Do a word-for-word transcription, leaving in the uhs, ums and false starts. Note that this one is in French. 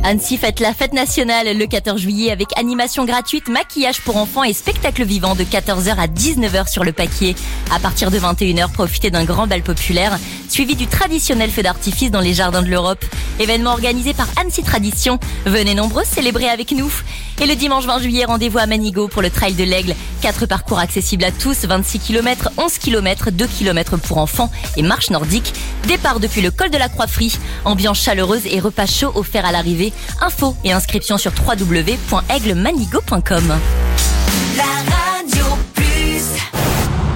Annecy fête la fête nationale le quatorze juillet avec animation gratuite, maquillage pour enfants et spectacle vivant de quatorze heures à dix-neuf heures sur le Paquier. À partir de vingt et une heures, profitez d'un grand bal populaire, suivi du traditionnel feu d'artifice dans les jardins de l'Europe. Événement organisé par Annecy Tradition. Venez nombreux célébrer avec nous. Et le dimanche vingt juillet, rendez-vous à Manigo pour le Trail de l'Aigle. Quatre parcours accessibles à tous, vingt-six kilomètres, onze kilomètres, deux kilomètres pour enfants et marche nordique. Départ depuis le col de la Croix-Frie. Ambiance chaleureuse et repas chaud offerts à l'arrivée. Infos et inscriptions sur w w w point aigle manigo point com. La radio.